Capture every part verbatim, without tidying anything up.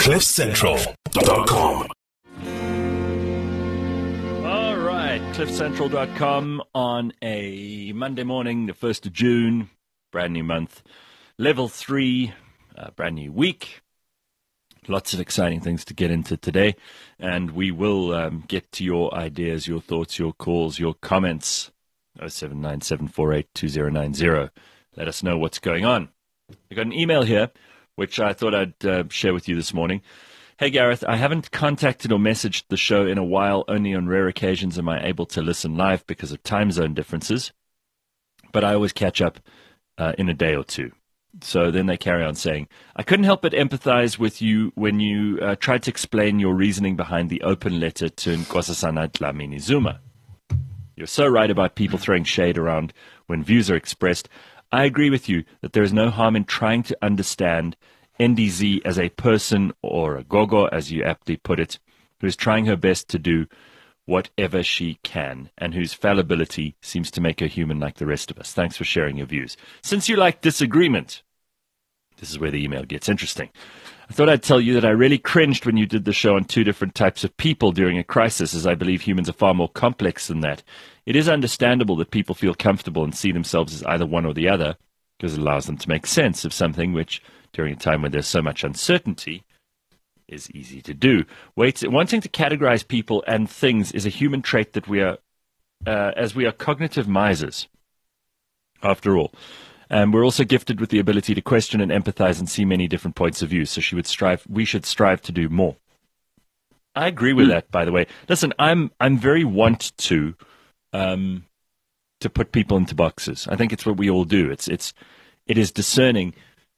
cliff central dot com. All right, cliff central dot com on a Monday morning, the first of June, brand new month, level three, uh, brand new week. Lots of exciting things to get into today, and we will um, get to your ideas, your thoughts, your calls, your comments. oh seven nine seven four eight two oh nine oh. Let us know what's going on. I got an email here, which I thought I'd uh, share with you this morning. Hey, Gareth, I haven't contacted or messaged the show in a while. Only on rare occasions am I able to listen live because of time zone differences. But I always catch up uh, in a day or two. So then they carry on saying, I couldn't help but empathize with you when you uh, tried to explain your reasoning behind the open letter to Nkosazana Dlamini Zuma. You're so right about people throwing shade around when views are expressed. I agree with you that there is no harm in trying to understand N D Z as a person, or a gogo, as you aptly put it, who is trying her best to do whatever she can, and whose fallibility seems to make her human like the rest of us. Thanks for sharing your views. Since you like disagreement, this is where the email gets interesting. I thought I'd tell you that I really cringed when you did the show on two different types of people during a crisis, as I believe humans are far more complex than that. It is understandable that people feel comfortable and see themselves as either one or the other, because it allows them to make sense of something which, during a time when there's so much uncertainty, is easy to do. Wait, wanting to categorize people and things is a human trait that we are, uh, as we are cognitive misers, after all. And we're also gifted with the ability to question and empathize and see many different points of view. So she would strive. We should strive to do more. I agree with mm. that, by the way. Listen, I'm I'm very want to um, to put people into boxes. I think it's what we all do. It's it's it is discerning.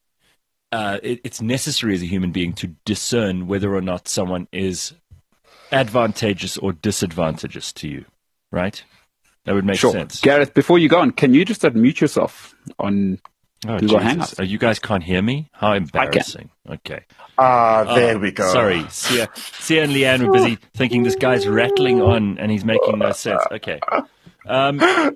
Uh, it, it's necessary as a human being to discern whether or not someone is advantageous or disadvantageous to you, right? That would make sure. sense. Gareth, before you go on, can you just unmute yourself on oh, Google Jesus. Hangouts? Oh, you guys can't hear me? How embarrassing. Okay. Ah, uh, there oh, we go. Sorry. Sia, Sia and Leanne were busy thinking this guy's rattling on and he's making no sense. Okay. Um,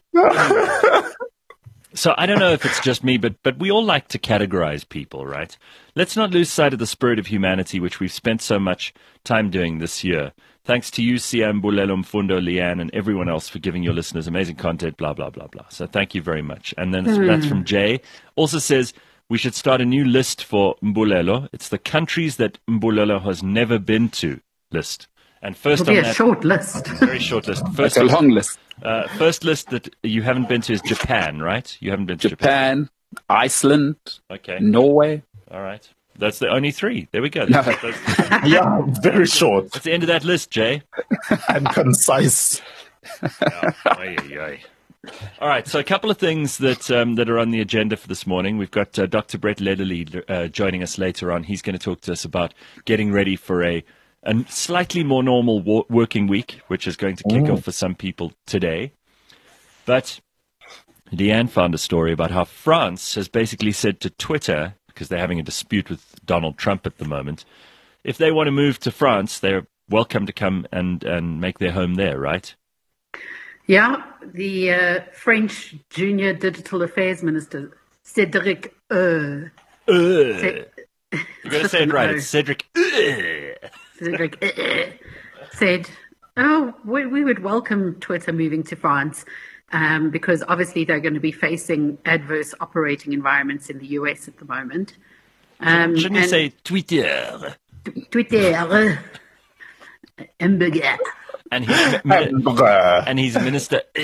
so I don't know if it's just me, but, but we all like to categorize people, right? Let's not lose sight of the spirit of humanity, which we've spent so much time doing this year. Thanks to you, Sia, Mbulelo, Mfundo, Leanne, and everyone else for giving your listeners amazing content, blah, blah, blah, blah. So thank you very much. And then mm. that's from Jay. Also says, we should start a new list for Mbulelo. It's the countries that Mbulelo has never been to list. And first It'll be on a that, short list. Very short list. First That's a long list. Uh, first list that you haven't been to is Japan, right? You haven't been to Japan. Japan, Iceland, okay, Norway. All right. That's the only three. There we go. No. That's, that's, Yeah, very short. that's the end of that list, Jay. And concise. Oh, oy, oy, oy. All right, so a couple of things that um, that are on the agenda for this morning. We've got uh, Doctor Brett Lederle uh, joining us later on. He's going to talk to us about getting ready for a, a slightly more normal wo- working week, which is going to kick Mm. off for some people today. But Leanne found a story about how France has basically said to Twitter, because they're having a dispute with Donald Trump at the moment, if they want to move to France, they're welcome to come and, and make their home there, right? Yeah, the uh, French Junior Digital Affairs Minister, Cédric uh, Uh, Cé- you got to say it right. It's Cedric. Uh. Cédric uh, said, oh, we, we would welcome Twitter moving to France um, because obviously they're going to be facing adverse operating environments in the U S at the moment. Um, Shouldn't you and say Twitter? Twitter, hamburger. And he's, Hamburger. and he's Minister. Uh.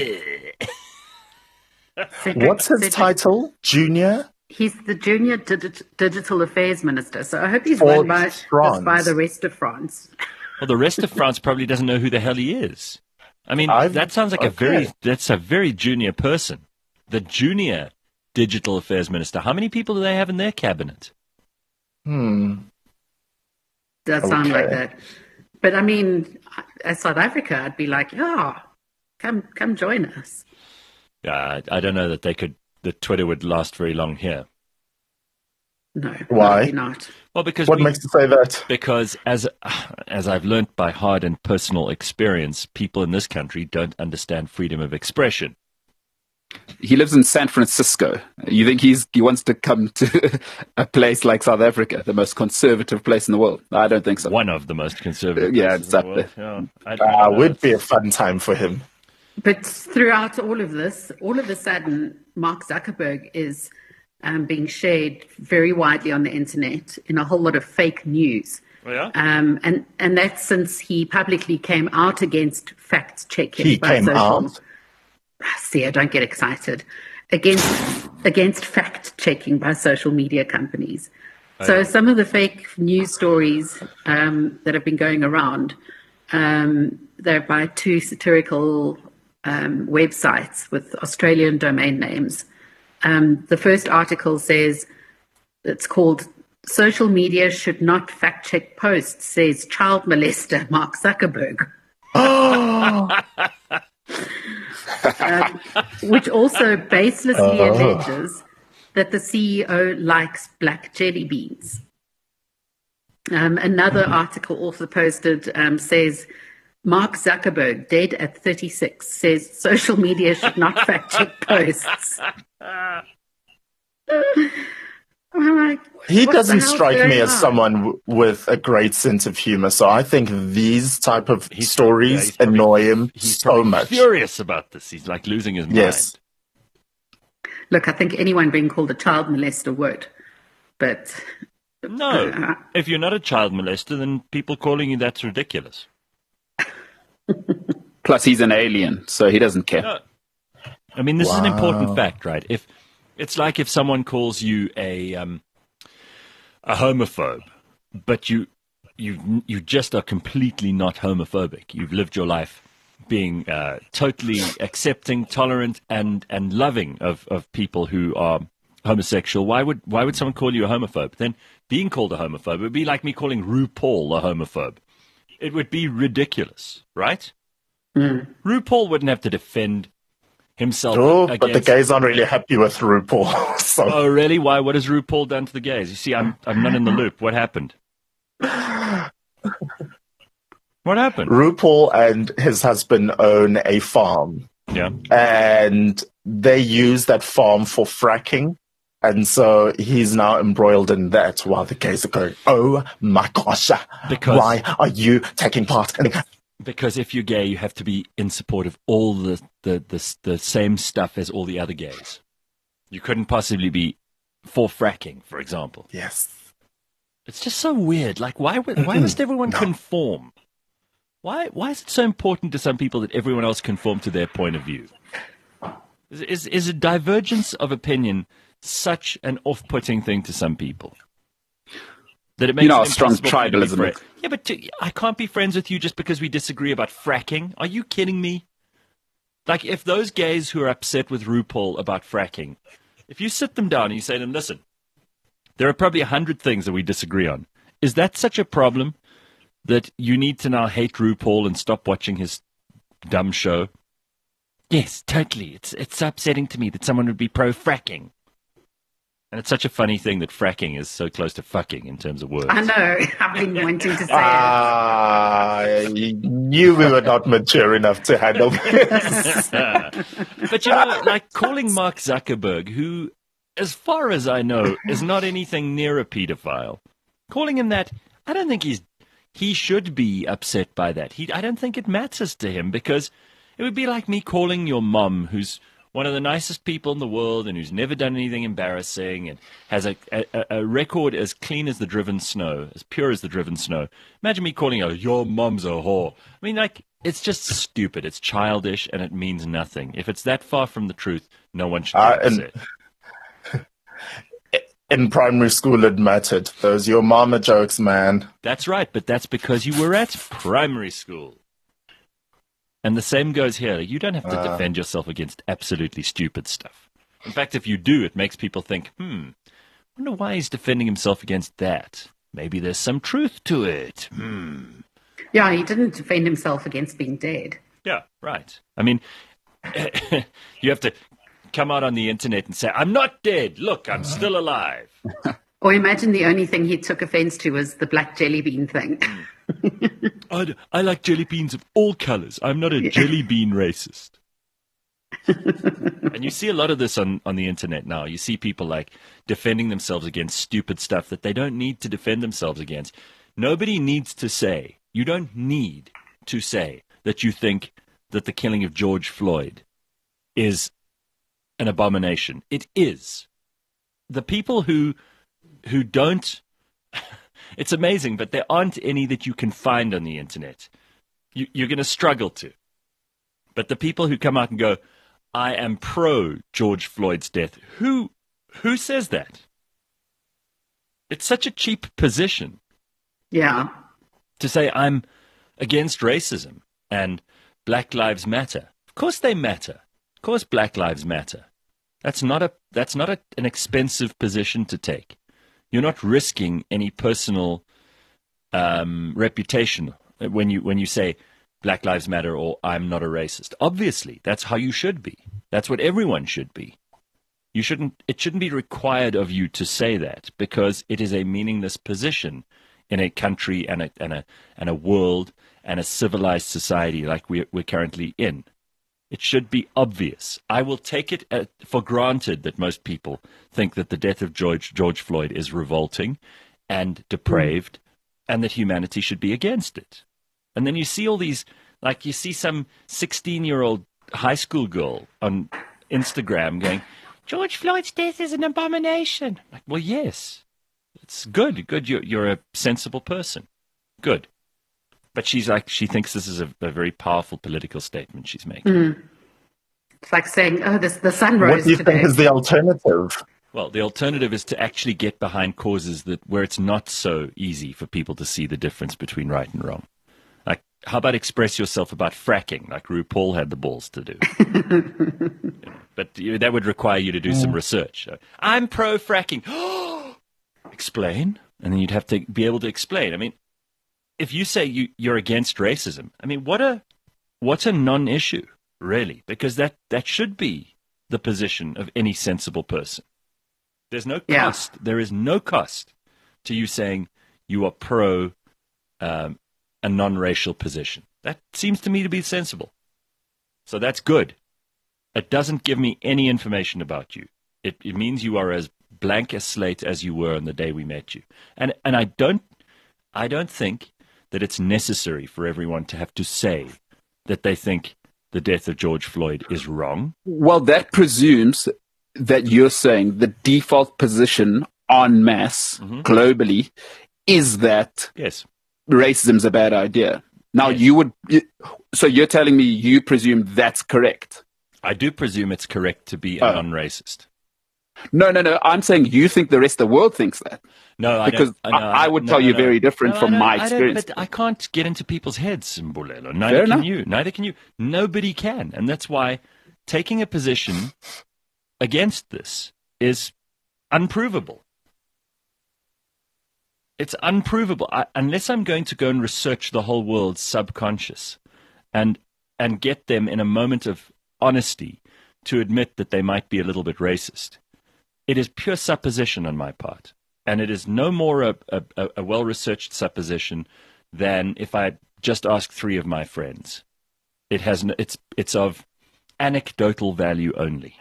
Cédric- What's his Cédric- title? Junior? He's the Junior Digi- Digital Affairs Minister, so I hope he's For won by, France. by the rest of France. Well, the rest of France probably doesn't know who the hell he is. I mean, I've- that sounds like a okay. very, that's a very junior person. The Junior Digital Affairs Minister. How many people do they have in their cabinet? Hmm. Does sound like Okay. that. But I mean, as South Africa, I'd be like, yeah, come come join us. Uh, I don't know that they could, that Twitter would last very long here. No, Why? maybe not. Well, because What we, makes you say that? because as as I've learnt by hard and personal experience, people in this country don't understand freedom of expression. He lives in San Francisco. You think he's he wants to come to a place like South Africa, the most conservative place in the world? I don't think so. One of the most conservative. Yeah, places in the exactly. world. Yeah, I, I Uh, don't know. would be a fun time for him. But throughout all of this, all of a sudden, Mark Zuckerberg is um, being shared very widely on the internet in a whole lot of fake news. Oh, yeah? Um, and, and that's since he publicly came out against fact checking. He came out. See, I don't get excited. Against against fact checking by social media companies. So yeah. some of the fake news stories um, that have been going around, um, they're by two satirical um, websites with Australian domain names. Um, the first article says it's called "Social Media Should Not Fact Check Posts," says child molester Mark Zuckerberg. um, which also baselessly Oh. alleges that the C E O likes black jelly beans. Um, another article also posted um, says Mark Zuckerberg, dead at thirty-six, says social media should not fact check posts. I'm like, He what the doesn't hell's strike going me as on? someone w- with a great sense of humor. So I think these type of He's- yeah, stories he's probably- annoy him He's so probably much. furious about this. He's like losing his Yes. Look, I think anyone being called a child molester would, but mind. No. If you're not a child molester, then people calling you that's ridiculous. Plus, he's an alien, so he doesn't care. No. I mean, this is an Wow. important fact, right? If it's like if someone calls you a um, a homophobe, but you you you just are completely not homophobic. You've lived your life being uh, totally accepting, tolerant, and and loving of, of people who are homosexual. Why would why would someone call you a homophobe? Then being called a homophobe would be like me calling RuPaul a homophobe. It would be ridiculous, right? RuPaul wouldn't have to defend himself Oh, against. but the gays aren't really happy with RuPaul. So Oh, really? Why? What has RuPaul done to the gays? You see, I'm I'm not in the loop. What happened? What happened? RuPaul and his husband own a farm, Yeah. and they use that farm for fracking. And so he's now embroiled in that while the gays are going, oh my gosh, Because- why are you taking part in it? Because if you're gay, you have to be in support of all the, the, the, the same stuff as all the other gays. You couldn't possibly be for fracking, for example. Yes. It's just so weird. Like, why would, why must everyone No. conform? Why why is it so important to some people that everyone else conform to their point of view? Is is, is a divergence of opinion such an off-putting thing to some people that it makes You know it how strong impossible for you to be tribalism friend- is. Yeah, but to, I can't be friends with you just because we disagree about fracking. Are you kidding me? Like, if those gays who are upset with RuPaul about fracking, if you sit them down and you say to them, listen, there are probably a hundred things that we disagree on. Is that such a problem that you need to now hate RuPaul and stop watching his dumb show? Yes, totally. It's it's upsetting to me that someone would be pro-fracking. And it's such a funny thing that fracking is so close to fucking in terms of words. I know. I've been wanting to say it. I knew we were not mature enough to handle this. But you know, like calling Mark Zuckerberg, who, as far as I know, is not anything near a pedophile, calling him that, I don't think he's he should be upset by that. He, I don't think it matters to him, because it would be like me calling your mum, who's one of the nicest people in the world and who's never done anything embarrassing and has a, a, a record as clean as the driven snow, as pure as the driven snow. Imagine me calling her, your mum's a whore. I mean, like, it's just stupid. It's childish and it means nothing. If it's that far from the truth, no one should Uh, get and- upset. In primary school, it mattered. Those your mama jokes, man. That's right, but that's because you were at primary school. And the same goes here. You don't have to Uh. defend yourself against absolutely stupid stuff. In fact, if you do, it makes people think, hmm, I wonder why he's defending himself against that. Maybe there's some truth to it. Hmm. Yeah, he didn't defend himself against being dead. Yeah, right. I mean, you have to come out on the internet and say, I'm not dead. Look, I'm still alive. Or imagine the only thing he took offense to was the black jelly bean thing. I, I like jelly beans of all colors. I'm not a jelly bean racist. And you see a lot of this on, on the internet now. You see people like defending themselves against stupid stuff that they don't need to defend themselves against. Nobody needs to say, you don't need to say that you think that the killing of George Floyd is an abomination. It is. The people who who don't, it's amazing, but there aren't any that you can find on the internet. You, you're going to struggle to. But the people who come out and go, I am pro George Floyd's death, who who says that? It's such a cheap position. Yeah. To say I'm against racism and Black Lives Matter. Of course they matter. Of course Black Lives Matter. That's not a that's not a, an expensive position to take. You're not risking any personal um, reputation when you when you say Black Lives Matter or I'm not a racist. Obviously, that's how you should be. That's what everyone should be. You shouldn't. It shouldn't be required of you to say that because it is a meaningless position in a country and a and a and a world and a civilized society like we're, we're currently in. It should be obvious. I will take it at, for granted that most people think that the death of George George Floyd is revolting and depraved, mm. and that humanity should be against it. And then you see all these, like you see some sixteen-year-old high school girl on Instagram going, George Floyd's death is an abomination. Like, well, yes, it's good. Good, you're, you're a sensible person. Good. But she's like, she thinks this is a, a very powerful political statement she's making. Mm. It's like saying, oh, this, the sun rose What do you today. think is the alternative? Well, the alternative is to actually get behind causes that where it's not so easy for people to see the difference between right and wrong. Like, how about express yourself about fracking, like RuPaul had the balls to do? You know, but you, that would require you to do some research. So, I'm pro-fracking. Explain. And then you'd have to be able to explain. I mean, if you say you, you're against racism, I mean, what a what a non-issue, really, because that, that should be the position of any sensible person. There's no cost. Yeah. There is no cost to you saying you are pro um, a non-racial position. That seems to me to be sensible. So that's good. It doesn't give me any information about you. It, it means you are as blank a slate as you were on the day we met you. And and I don't I don't think that it's necessary for everyone to have to say that they think the death of George Floyd is wrong. Well, that presumes that you're saying the default position en masse mm-hmm. globally is that yes. racism's a bad idea. Now, yes. you would, so you're telling me you presume that's correct? I do presume it's correct to be a oh. non-racist. No, no, no. I'm saying you think the rest of the world thinks that. No, because I, don't, I, I, I would no, tell no, you no. very different no, from my experience. But I can't get into people's heads, Mbulelo. Neither Fair can enough. you. Neither can you. Nobody can. And that's why taking a position against this is unprovable. It's unprovable. I, unless I'm going to go and research the whole world's subconscious and and get them in a moment of honesty to admit that they might be a little bit racist. It is pure supposition on my part. And it is no more a, a, a well-researched supposition than if I just ask three of my friends. It has no, it's it's of anecdotal value only.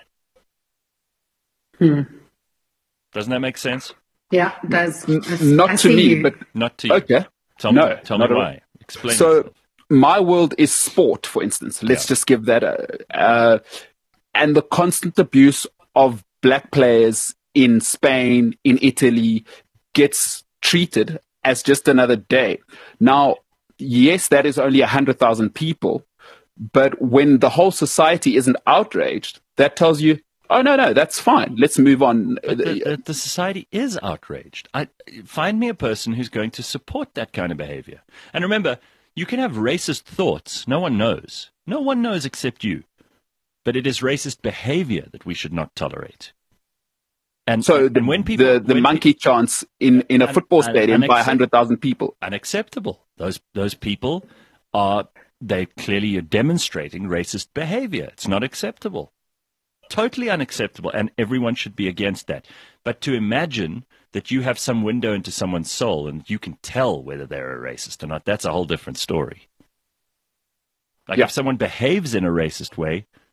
Hmm. Doesn't that make sense? Yeah, it does. Not I to me, you. but not to you. Okay. Tell no, me, tell me why. Explain. So, yourself. My world is sport, for instance. Let's yeah. just give that a. Uh, and the constant abuse of black players in Spain, in Italy, gets treated as just another day. Now, yes, that is only one hundred thousand people, but when the whole society isn't outraged, that tells you, oh, no, no, that's fine. Let's move on. But the, the, the society is outraged. I, find me a person who's going to support that kind of behavior. And remember, you can have racist thoughts. No one knows. No one knows except you. But it is racist behavior that we should not tolerate. And so and the, when people, the, the when monkey pe- chants in, in a un, football un, stadium unaccept- by one hundred thousand people. Unacceptable. Those those people are, they clearly are demonstrating racist behavior. It's not acceptable. Totally unacceptable. And everyone should be against that. But to imagine that you have some window into someone's soul and you can tell whether they're a racist or not, that's a whole different story. Like yeah. if someone behaves in a racist way,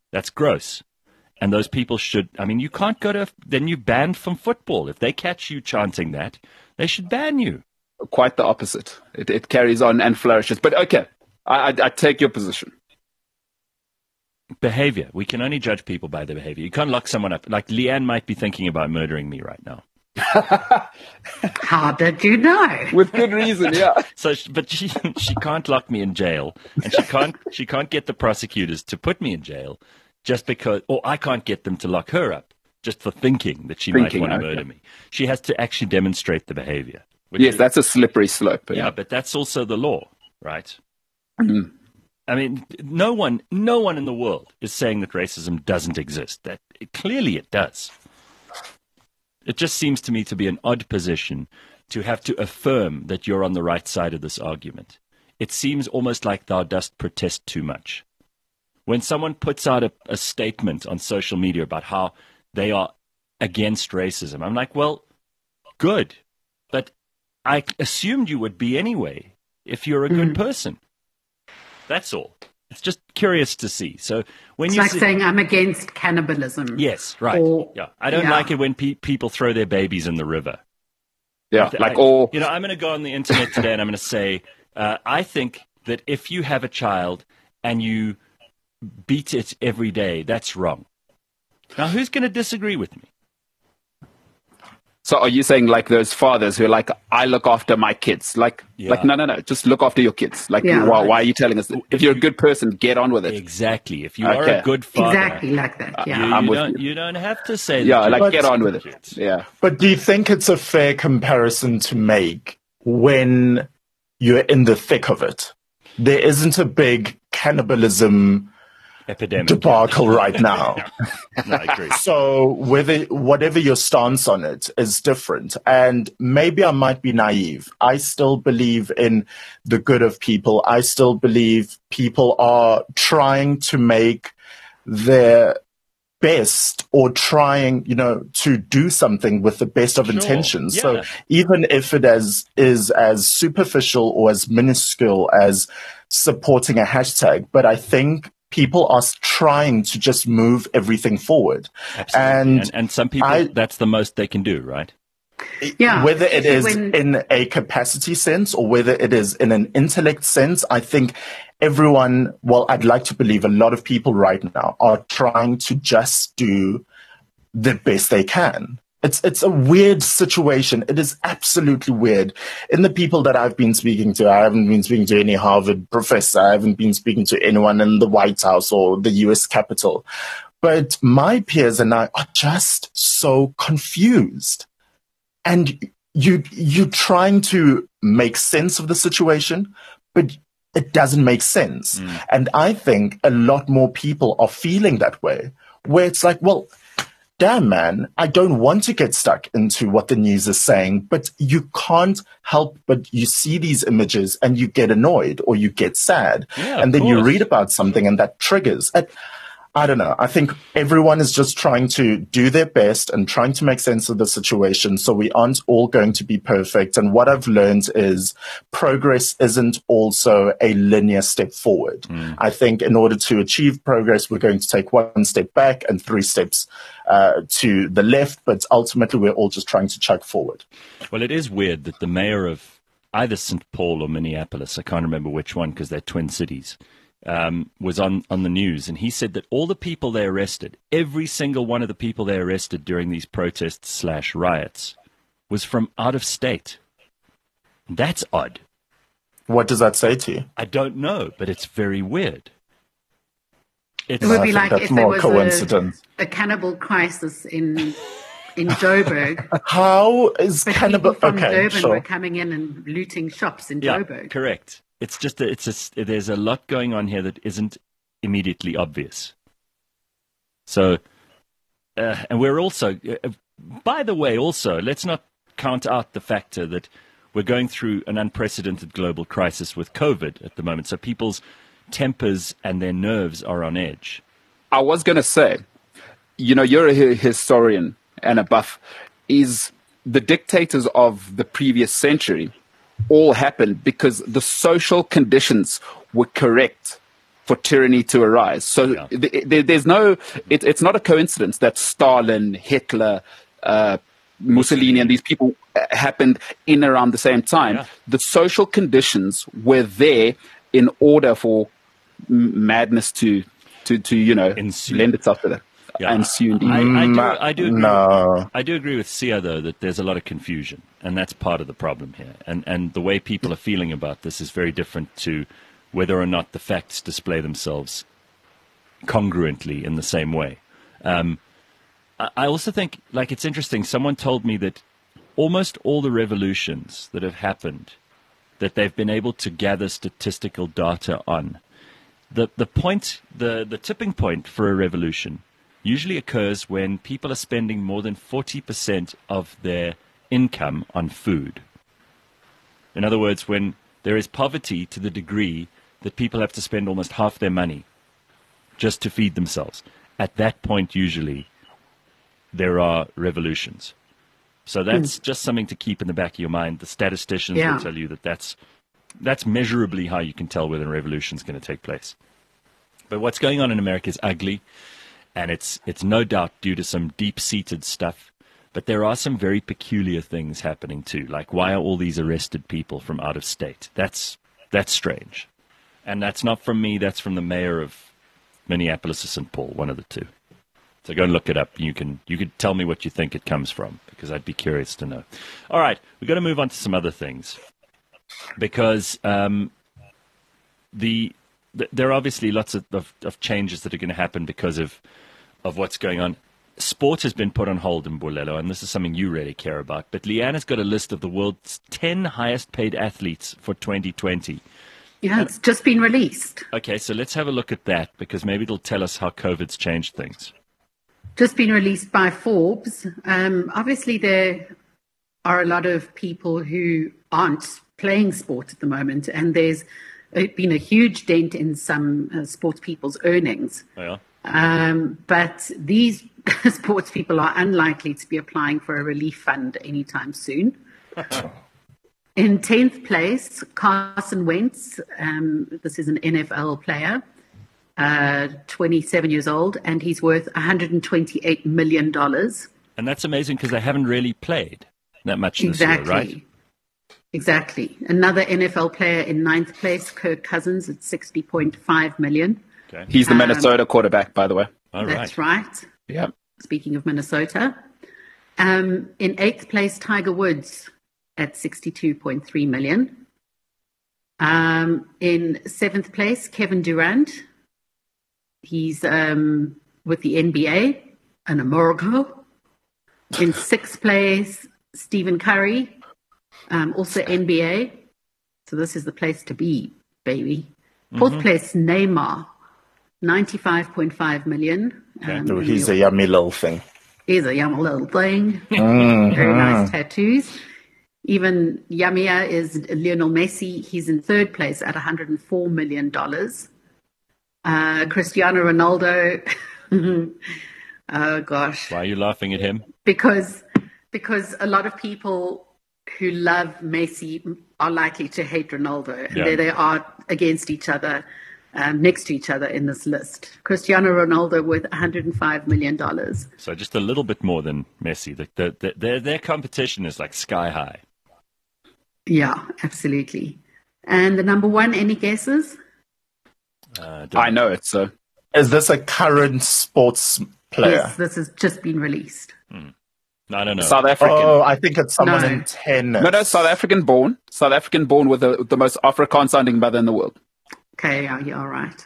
That's gross. And those people should, I mean, you can't go to, then you're banned from football. If they catch you chanting that, they should ban you. Quite the opposite. It, it carries on and flourishes. But okay, I, I, I take your position. Behavior. We can only judge people by their behavior. You can't lock someone up. Like Leanne might be thinking about murdering me right now. How did you know? With good reason, yeah. So, but she she can't lock me in jail, and she can't she can't get the prosecutors to put me in jail just because, or I can't get them to lock her up just for thinking that she Thinking, might want to okay. murder me. She has to actually demonstrate the behavior. which Yes, is- that's a slippery slope. yeah, but that's also the law, right? Mhm. I mean, no one, no one in the world is saying that racism doesn't exist. That clearly it does. It just seems to me to be an odd position to have to affirm that you're on the right side of this argument. It seems almost like thou dost protest too much. When someone puts out a, a statement on social media about how they are against racism, I'm like, well, good. But I assumed you would be anyway if you're a good person. That's all. It's just curious to see. So when It's you like see- saying I'm against cannibalism. yes, right, Or- yeah, I don't yeah. like it when pe- people throw their babies in the river. Yeah, I- like I- all. You know, I'm going to go on the internet today and I'm going to say, uh, I think that if you have a child and you beat it every day, that's wrong. Now, who's going to disagree with me? So are you saying like those fathers who are like, I look after my kids? Like, Yeah. like no, no, no. Just look after your kids. Like, Yeah. why, why are you telling us that? If you're a good person, get on with it. Exactly. If you are Okay. a good father, Exactly like that. you, Yeah. you I'm with don't, you. you don't have to say Yeah, that. like you- get on with it. Kids. Yeah. But do you think it's a fair comparison to make when you're in the thick of it? There isn't a big cannibalism Epidemic. debacle right now. No, I agree. So whether whatever your stance on it is different, and maybe I might be naive. I still believe in the good of people. I still believe people are trying to make their best or trying, you know, to do something with the best of Sure. intentions. Yeah. So even if it as, is as superficial or as minuscule as supporting a hashtag, but I think people are trying to just move everything forward. Absolutely. And And, and some people, I- that's the most they can do, right? Yeah. Whether it is When- in a capacity sense or whether it is in an intellect sense, I think everyone, well, I'd like to believe a lot of people right now are trying to just do the best they can. It's it's a weird situation. It is absolutely weird. In the people that I've been speaking to, I haven't been speaking to any Harvard professor. I haven't been speaking to anyone in the White House or the U S Capitol. But my peers and I are just so confused. And you you're trying to make sense of the situation, but it doesn't make sense. And I think a lot more people are feeling that way, where it's like, well, damn, man, I don't want to get stuck into what the news is saying, but you can't help but you see these images and you get annoyed or you get sad. Yeah, and of then you course. read about something and that triggers. And I don't know. I think everyone is just trying to do their best and trying to make sense of the situation. So we aren't all going to be perfect. And what I've learned is progress isn't also a linear step forward. I think in order to achieve progress, we're going to take one step back and three steps uh, to the left. But ultimately, we're all just trying to chug forward. Well, it is weird that the mayor of either Saint Paul or Minneapolis, I can't remember which one because they're twin cities, um, was on, on the news. And he said that all the people they arrested, every single one of the people they arrested during these protests slash riots was from out of state. That's odd. What does that say to you? I don't know, but it's very weird. It's, It would I be think like that's if there more was coincidence. a, a cannibal crisis in in Joburg, How is but cannibal? people from Okay, Durban sure. were coming in and looting shops in yeah, Joburg. correct. It's just that it's a, there's a lot going on here that isn't immediately obvious. So, uh, and we're also, uh, by the way, also let's not count out the factor that we're going through an unprecedented global crisis with COVID at the moment. So people's tempers and their nerves are on edge. I was going to say, you know, you're a hi- historian and a buff. Is the dictators of the previous century all happened because the social conditions were correct for tyranny to arise. So Yeah. th- th- there's no, it, it's not a coincidence that Stalin, Hitler, uh, Mussolini, and these people uh, happened in around the same time. Yeah. The social conditions were there in order for m- madness to, to, to you know, Ensue. lend itself to that. Yeah, Ensue, indeed. I, I, do, I do agree. No. I do agree with Sia, though, that there's a lot of confusion, and that's part of the problem here. And and the way people are feeling about this is very different to whether or not the facts display themselves congruently in the same way. Um, I, I also think, like, it's interesting. Someone told me that almost all the revolutions that have happened, that they've been able to gather statistical data on, the the point, the the tipping point for a revolution usually occurs when people are spending more than forty percent of their income on food. In other words, when there is poverty to the degree that people have to spend almost half their money just to feed themselves, at that point, usually, there are revolutions. So that's mm. just something to keep in the back of your mind. The statisticians Yeah. will tell you that that's, that's measurably how you can tell whether a revolution is going to take place. But what's going on in America is ugly. And it's it's no doubt due to some deep-seated stuff. But there are some very peculiar things happening too. Like, why are all these arrested people from out of state? That's that's strange. And that's not from me. That's from the mayor of Minneapolis or Saint Paul, one of the two. So go and look it up. You can you could tell me what you think it comes from, because I'd be curious to know. All right, we've got to move on to some other things. Because um, the, the there are obviously lots of, of, of changes that are going to happen because of of what's going on. Sport has been put on hold in Mbolelo, and this is something you really care about. But Leanne has got a list of the world's ten highest paid athletes for twenty twenty. Yeah, it's just been released. Okay, so let's have a look at that, because maybe it'll tell us how COVID's changed things. Just been released by Forbes. Um, obviously, there are a lot of people who aren't playing sport at the moment, and there's been a huge dent in some uh, sports people's earnings. Oh, yeah? Um, but these sports people are unlikely to be applying for a relief fund anytime soon. In tenth place, Carson Wentz. Um, this is an N F L player, uh, twenty-seven years old, and he's worth one hundred twenty-eight million dollars. And that's amazing because they haven't really played that much this Exactly. year, right? Exactly. Another N F L player in ninth place, Kirk Cousins, at sixty point five million dollars. Okay. He's the Um, Minnesota quarterback, by the way. All right. That's right. Yeah. Speaking of Minnesota. Um, in eighth place, Tiger Woods at sixty-two point three million dollars. Um, in seventh place, Kevin Durant. He's um, with the N B A, an America. In sixth place, Stephen Curry, um, also N B A. So this is the place to be, baby. Fourth Mm-hmm. place, Neymar, ninety-five point five million. Um, So he's a yummy little thing. He's a yummy little thing. Mhm. Very nice tattoos. Even yummier is Lionel Messi. He's in third place at one hundred four million dollars. Uh, Cristiano Ronaldo. Oh, gosh. Why are you laughing at him? Because, because a lot of people who love Messi are likely to hate Ronaldo. And Yeah. there they are against each other, um, next to each other in this list. Cristiano Ronaldo worth one hundred five million dollars. So just a little bit more than Messi. The, the, the, their, their competition is like sky high. Yeah, absolutely. And the number one, any guesses? Uh, don't- I know it, so. Is this a current sports player? Yes, this has just been released. I don't know. South African. Oh, I think it's someone No. in tennis. No, no, South African born. South African born with the, the most Afrikaans sounding mother in the world. Okay, yeah, you're all right.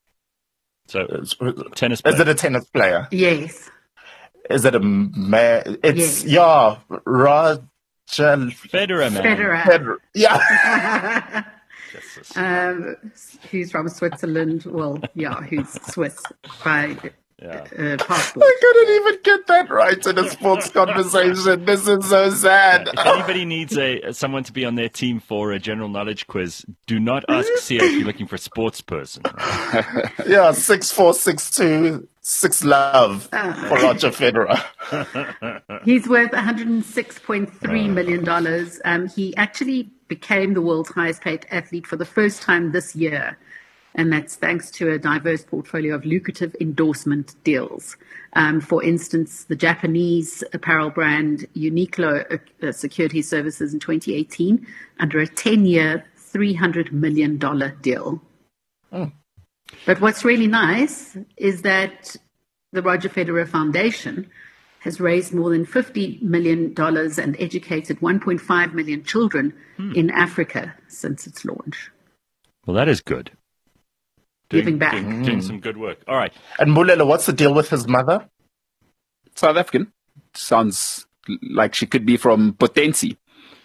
So Is tennis it player. a tennis player? Yes. Is it a man? It's, Yes. yeah, Roger Federer, man. Federer. Federer. Yeah. Jesus. um, who's from Switzerland? Well, yeah, who's Swiss by Yeah. uh, passport. I couldn't even get that right in a sports conversation. This is so sad. If anybody needs a someone to be on their team for a general knowledge quiz, do not ask Sia if you're looking for a sports person. Yeah, six four, six two, six love for Roger Federer. He's worth one hundred six point three million dollars. Um, he actually became the world's highest paid athlete for the first time this year And that's thanks to a diverse portfolio of lucrative endorsement deals. Um, for instance, the Japanese apparel brand Uniqlo uh, Security Services in twenty eighteen under a ten-year, three hundred million dollars deal. Mm. But what's really nice is that the Roger Federer Foundation has raised more than fifty million dollars and educated one point five million children hmm. in Africa since its launch. Well, that is good. Doing, Giving back. Doing, doing some good work. All right. And Mbulela, what's the deal with his mother? South African. Sounds like she could be from Potensi.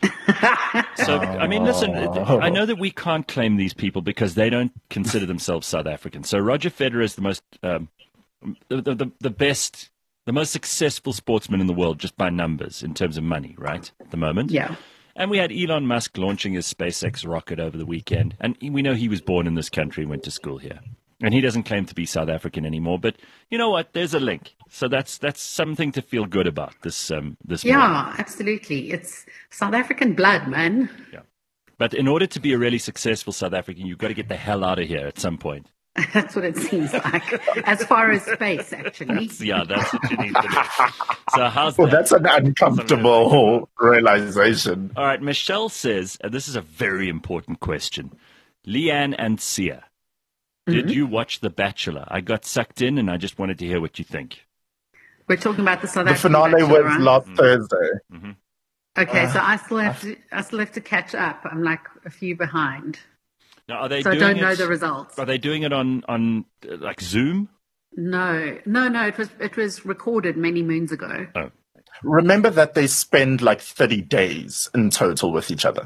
So, I mean, listen, I know that we can't claim these people because they don't consider themselves South African. So Roger Federer is the most, um, the, the, the best, the most successful sportsman in the world just by numbers in terms of money, right, at the moment. Yeah. And we had Elon Musk launching his SpaceX rocket over the weekend. And we know he was born in this country and went to school here. And he doesn't claim to be South African anymore. But you know what? There's a link. So that's that's something to feel good about this um, this Yeah, morning. absolutely. It's South African blood, man. Yeah. But in order to be a really successful South African, you've got to get the hell out of here at some point. That's what it seems like. As far as space, actually. That's, yeah, that's what you need to do. So how's Well, that? that's an uncomfortable realization. All right, Michelle says, and this is a very important question. Leanne and Sia, did Mm-hmm. you watch The Bachelor? I got sucked in and I just wanted to hear what you think. We're talking about the South The African finale Bachelor, was right? last Thursday. Mm-hmm. Okay, so Uh, I still have to I still have to catch up. I'm like a few behind. Now, are they So I doing don't know it, the results. Are they doing it on, on uh, like Zoom? No. No, no, it was it was recorded many moons ago. Oh, Remember that they spend like thirty days in total with each other.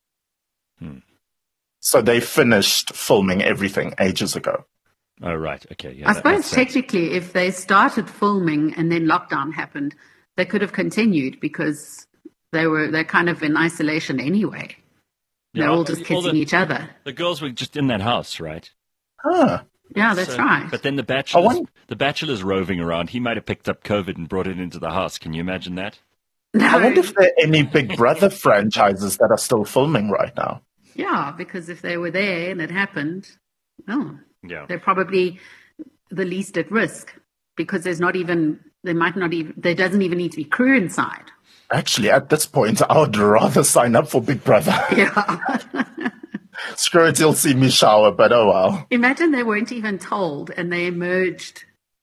Hmm. So they finished filming everything ages ago. oh right. Okay. Yeah, I that suppose makes sense. technically if they started filming and then lockdown happened, they could have continued because they were they're kind of in isolation anyway. They're Yeah, all just all kissing the- each other. The girls were just in that house, right? Huh. Yeah, that's So- right. But then the bachelor's, wonder- the bachelor's roving around. He might have picked up COVID and brought it into the house. Can you imagine that? No, I wonder if there are any Big Brother franchises that are still filming right now. yeah, because if they were there and it happened, oh, Yeah. they're probably the least at risk because there's not even there might not even there doesn't even need to be crew inside. Actually, at this point, I would rather sign up for Big Brother. Yeah. Screw it, you'll see me shower, but oh well. Imagine they weren't even told and they emerged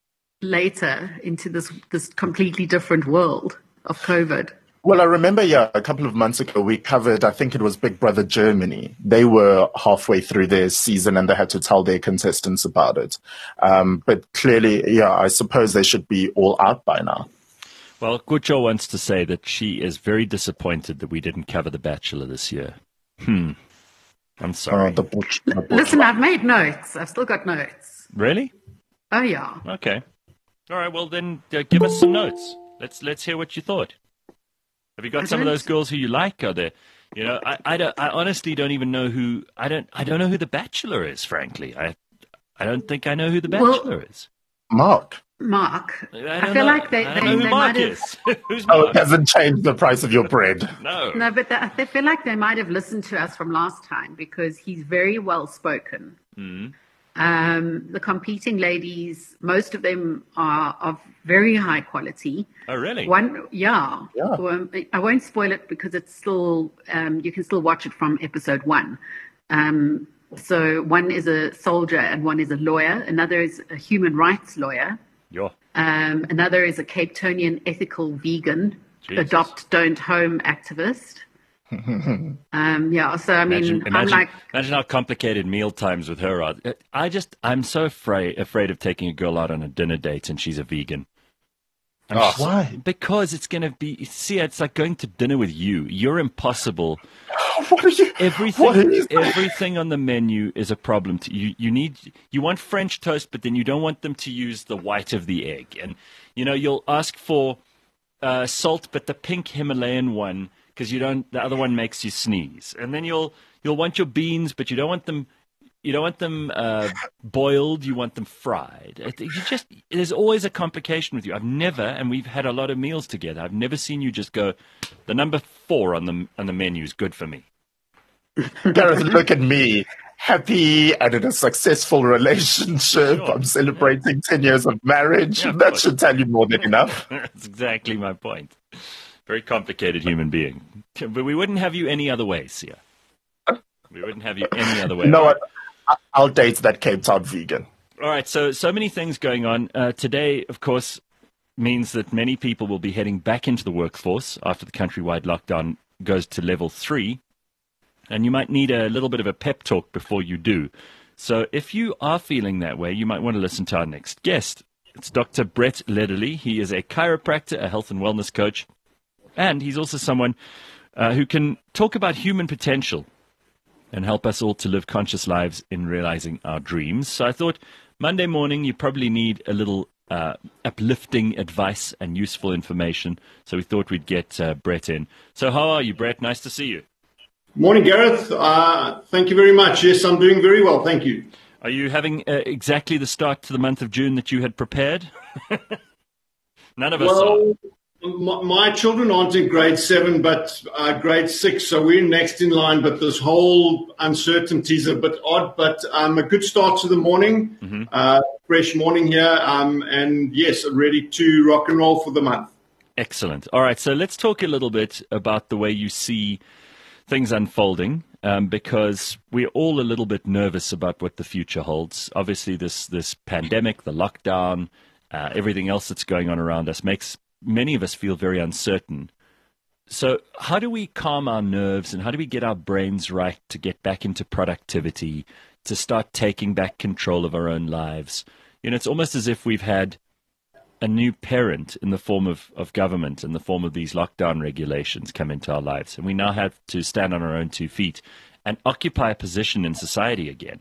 later into this this completely different world of COVID. Well, I remember, yeah, a couple of months ago, we covered, I think it was Big Brother Germany. They were halfway through their season and they had to tell their contestants about it. Um, but clearly, yeah, I suppose they should be all out by now. Well, Kucho wants to say that she is very disappointed that we didn't cover The Bachelor this year. Hmm. I'm Oh, sorry. the butch, the butch. Listen, I've made notes. I've still got notes. Really? Oh yeah. Okay. All right. Well, then uh, give us some notes. Let's let's hear what you thought. Have you got I some of don't- those girls who you like? Are there? You know, I, I don't. I honestly don't even know who. I don't. I don't know who The Bachelor is. Frankly, I. I don't think I know who The Well- Bachelor is. Mark. Mark. I, I, don't feel know. like they, I they, don't know who they Mark might have is. Who's Oh, Mark? it hasn't changed the price of your bread. No. No, but the, I feel like they might have listened to us from last time because he's very well spoken. Mm. Um, the competing ladies, most of them are of very high quality. Oh, really? One, yeah, Yeah. Well, I won't spoil it because it's still um, you can still watch it from episode one. Um, so one is a soldier and one is a lawyer. Another is a human rights lawyer. Yo. Um, another is a Cape Townian ethical vegan, Jesus. adopt, don't home activist. um, yeah, so I mean, Imagine, I'm imagine, like, imagine how complicated meal times with her are. I just, I'm so afraid, afraid of taking a girl out on a dinner date and she's a vegan. I'm Oh, so- why? Because it's going to be, see, it's like going to dinner with you. You're impossible. What are you? Everything, What is everything on the menu is a problem to you. You need, you want French toast, but then you don't want them to use the white of the egg. And, you know, you'll ask for uh, salt, but the pink Himalayan one, because you don't, the other one makes you sneeze. And then you'll, you'll want your beans, but you don't want them, you don't want them uh, boiled. You want them fried. It- You just, there's always a complication with you. I've never, and we've had a lot of meals together. I've never seen you just go, the number four on the on the menu is good for me. Gareth, look at me happy and in a successful relationship. Sure. I'm celebrating yeah. ten years of marriage. Yeah, of that course. should tell you more than enough. That's exactly my point. Very complicated human being. But we wouldn't have you any other way, Sia. We wouldn't have you any other way. No, I, I'll date that Cape Town vegan. All right, so so many things going on. Uh, today, of course, means that many people will be heading back into the workforce after the countrywide lockdown goes to level three. And you might need a little bit of a pep talk before you do. So if you are feeling that way, you might want to listen to our next guest. It's Doctor Brett Lederle. He is a chiropractor, a health and wellness coach, and he's also someone uh, who can talk about human potential and help us all to live conscious lives in realizing our dreams. So I thought Monday morning you probably need a little uh, uplifting advice and useful information. So we thought we'd get uh, Brett in. So how are you, Brett? Nice to see you. Morning, Gareth. Uh, thank you very much. Yes, I'm doing very well. Thank you. Are you having uh, exactly the start to the month of June that you had prepared? None of us well, are. My, my children aren't in grade seven, but uh, grade six, so we're next in line. But this whole uncertainty is a bit odd, but um, a good start to the morning. Mm-hmm. Uh, fresh morning here, um, and yes, ready to rock and roll for the month. Excellent. All right, so let's talk a little bit about the way you see things unfolding, um, because we're all a little bit nervous about what the future holds. Obviously, this this pandemic, the lockdown, uh, everything else that's going on around us makes many of us feel very uncertain. So how do we calm our nerves and how do we get our brains right to get back into productivity, to start taking back control of our own lives? You know, it's almost as if we've had a new parent in the form of, of government, in the form of these lockdown regulations come into our lives. And we now have to stand on our own two feet and occupy a position in society again.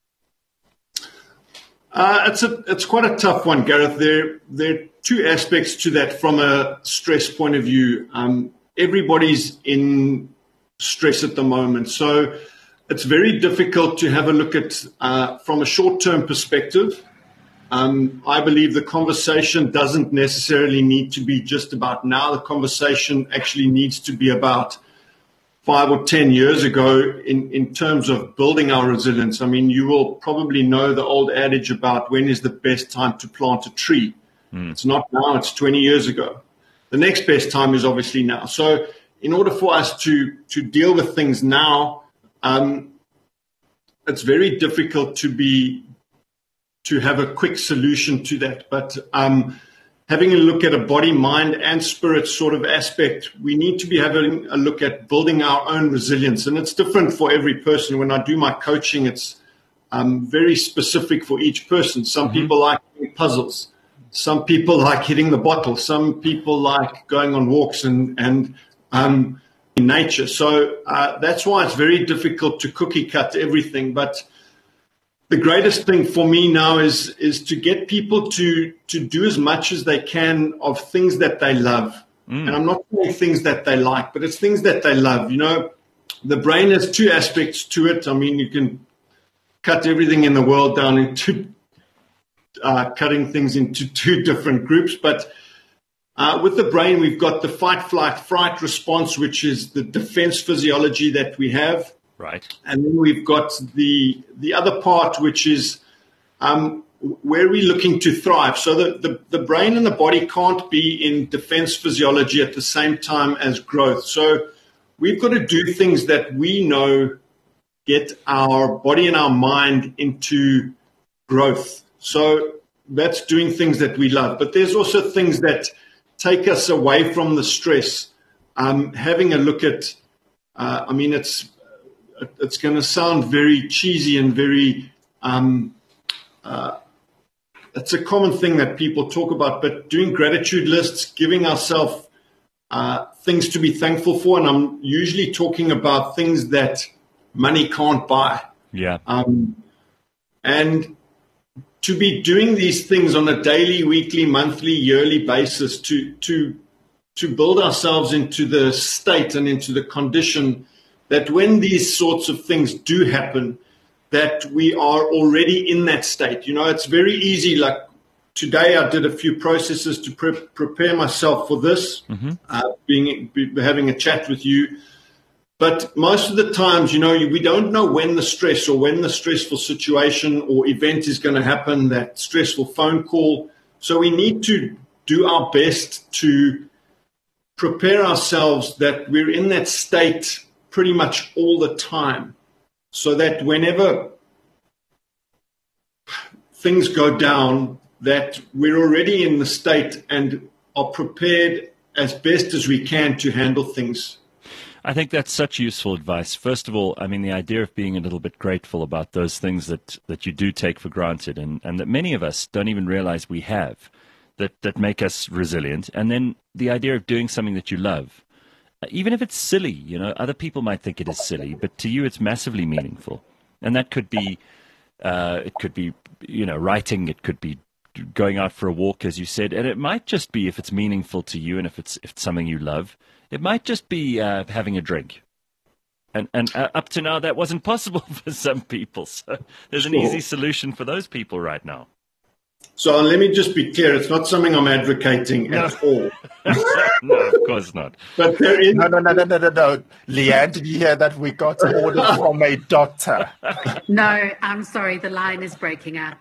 Uh, it's a it's quite a tough one, Gareth. There, there are two aspects to that from a stress point of view. Um, everybody's in stress at the moment. So it's very difficult to have a look at uh, from a short-term perspective. Um, I believe the conversation doesn't necessarily need to be just about now. The conversation actually needs to be about five or ten years ago in, in terms of building our resilience. I mean, you will probably know the old adage about when is the best time to plant a tree. Mm. It's not now, it's twenty years ago. The next best time is obviously now. So in order for us to, to deal with things now, um, it's very difficult to be to have a quick solution to that. But um, having a look at a body, mind, and spirit sort of aspect, we need to be having a look at building our own resilience. And it's different for every person. When I do my coaching, it's um, very specific for each person. Some mm-hmm. people like doing puzzles. Some people like hitting the bottle. Some people like going on walks and, and um, in nature. So uh, that's why it's very difficult to cookie cut everything. But the greatest thing for me now is is to get people to to do as much as they can of things that they love. Mm. And I'm not saying things that they like, but it's things that they love. You know, the brain has two aspects to it. I mean, you can cut everything in the world down into uh, cutting things into two different groups. But uh, with the brain, we've got the fight, flight, fright response, which is the defense physiology that we have. Right. And then we've got the the other part, which is um, where we're looking to thrive. So the, the, the brain and the body can't be in defense physiology at the same time as growth. So we've got to do things that we know get our body and our mind into growth. So that's doing things that we love. But there's also things that take us away from the stress. Um, having a look at, uh, I mean, it's it's going to sound very cheesy and very, um, uh, it's a common thing that people talk about, but doing gratitude lists, giving ourselves uh, things to be thankful for. And I'm usually talking about things that money can't buy. Yeah. Um, and to be doing these things on a daily, weekly, monthly, yearly basis to, to, to build ourselves into the state and into the condition that when these sorts of things do happen, that we are already in that state. You know, it's very easy. Like today, I did a few processes to pre- prepare myself for this, mm-hmm. uh, being be, having a chat with you. But most of the times, you know, we don't know when the stress or when the stressful situation or event is going to happen, that stressful phone call. So we need to do our best to prepare ourselves that we're in that state pretty much all the time, so that whenever things go down, that we're already in the state and are prepared as best as we can to handle things. I think that's such useful advice. First of all, I mean, the idea of being a little bit grateful about those things that, that you do take for granted and, and that many of us don't even realize we have, that, that make us resilient. And then the idea of doing something that you love, even if it's silly, you know, other people might think it is silly, but to you it's massively meaningful. And that could be, uh, it could be, you know, writing, it could be going out for a walk, as you said, and it might just be, if it's meaningful to you and if it's, if it's something you love, it might just be uh, having a drink. And, and uh, up to now, that wasn't possible for some people. So there's an Sure. easy solution for those people right now. So let me just be clear, it's not something I'm advocating No. at all. No, of course not. But there is, No, no, no, no, no, no, no. Leanne, did you hear that? We got an order from a doctor. No, I'm sorry, the line is breaking up.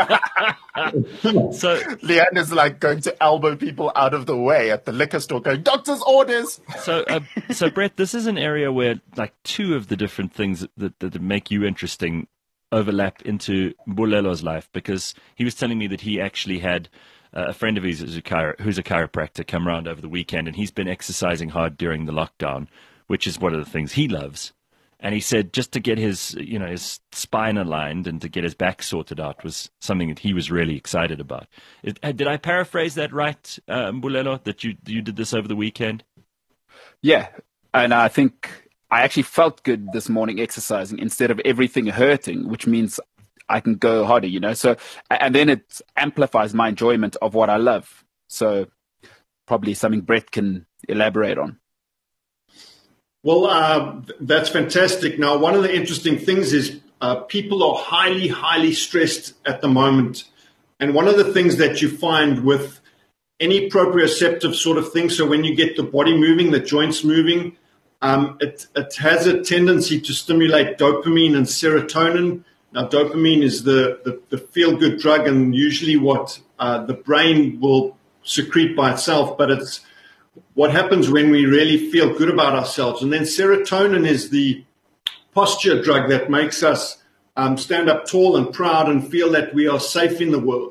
So, Leanne is like going to elbow people out of the way at the liquor store going, doctor's orders. so, uh, so Brett, this is an area where like two of the different things that, that, that make you interesting overlap into Mbulelo's life, because he was telling me that he actually had uh, a friend of his who's a, chiro- who's a chiropractor come around over the weekend, and he's been exercising hard during the lockdown, which is one of the things he loves. And he said just to get his, you know, his spine aligned and to get his back sorted out was something that he was really excited about. It, uh, did I paraphrase that right, uh, Mbulelo, that you you did this over the weekend? Yeah, and I think I actually felt good this morning exercising instead of everything hurting, which means I can go harder, you know. So, and then it amplifies my enjoyment of what I love. So, probably something Brett can elaborate on. well, uh, that's fantastic. Now, one of the interesting things is uh, people are highly, highly stressed at the moment. And one of the things that you find with any proprioceptive sort of thing, so when you get the body moving, the joints moving, um, it, it has a tendency to stimulate dopamine and serotonin. Now, dopamine is the, the, the feel-good drug and usually what uh, the brain will secrete by itself, but it's what happens when we really feel good about ourselves. And then serotonin is the posture drug that makes us um, stand up tall and proud and feel that we are safe in the world.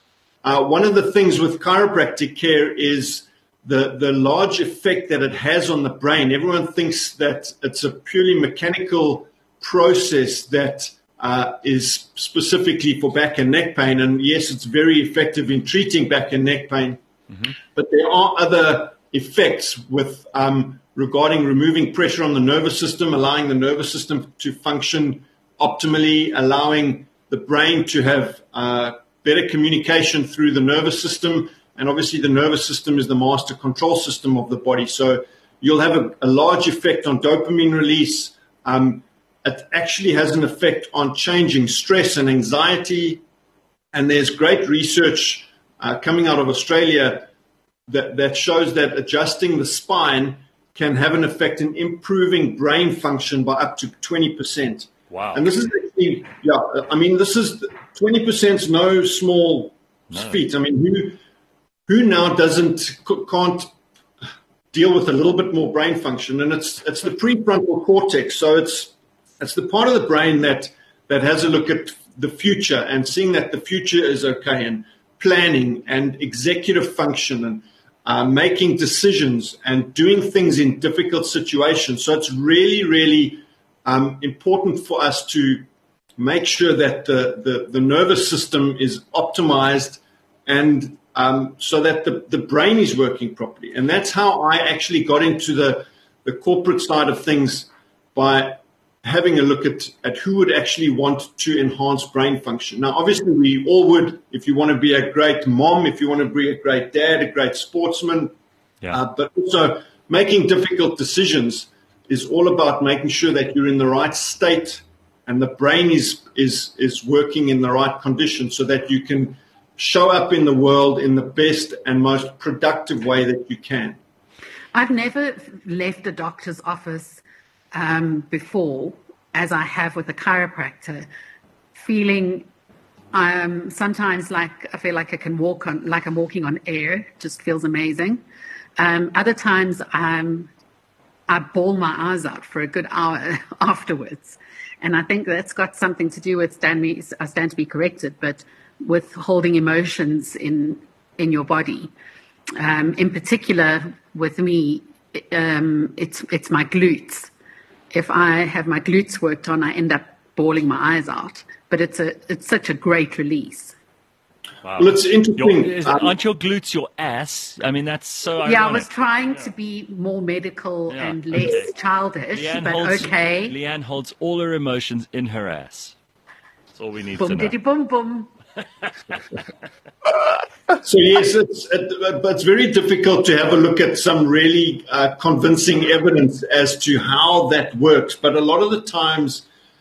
Uh, one of the things with chiropractic care is the, the large effect that it has on the brain. Everyone thinks that it's a purely mechanical process that uh, is specifically for back and neck pain. And yes, it's very effective in treating back and neck pain. Mm-hmm. But there are other effects with um, regarding removing pressure on the nervous system, allowing the nervous system to function optimally, allowing the brain to have uh, better communication through the nervous system. And obviously the nervous system is the master control system of the body. So you'll have a, a large effect on dopamine release. Um, it actually has an effect on changing stress and anxiety. And there's great research uh, coming out of Australia that, that shows that adjusting the spine can have an effect in improving brain function by up to twenty percent. Wow. And this is actually, yeah, I mean, this is twenty percent is no small No. feat. I mean, who, who now doesn't, can't deal with a little bit more brain function? And it's, it's the prefrontal cortex. So it's, it's the part of the brain that, that has a look at the future and seeing that the future is okay, and planning and executive function and uh, making decisions and doing things in difficult situations. So it's really, really um, important for us to make sure that the, the, the nervous system is optimized and um, so that the, the brain is working properly. And that's how I actually got into the, the corporate side of things, by having a look at, at who would actually want to enhance brain function. Now, obviously, we all would, if you want to be a great mom, if you want to be a great dad, a great sportsman, Yeah. uh, but also making difficult decisions is all about making sure that you're in the right state and the brain is, is, is working in the right condition so that you can show up in the world in the best and most productive way that you can. I've never left a doctor's office um, before, as I have with a chiropractor, feeling um, sometimes like I feel like I can walk on, like I'm walking on air, just feels amazing. Um, other times um, I bawl my eyes out for a good hour afterwards. And I think that's got something to do with, stand me, I stand to be corrected, but with holding emotions in in your body. Um, in particular, with me, um, it's it's my glutes. If I have my glutes worked on, I end up bawling my eyes out. But it's a it's such a great release. Wow. Well, it's interesting. Your, is, um, aren't your glutes your ass? I mean, that's so ironic. Yeah, I was trying yeah. to be more medical yeah. and less okay. childish, Leanne but holds, okay. Leanne holds all her emotions in her ass. That's all we need boom, to know. Diddy, boom, boom. So yes, it's it, but it's very difficult to have a look at some really uh, convincing evidence as to how that works. But a lot of the times,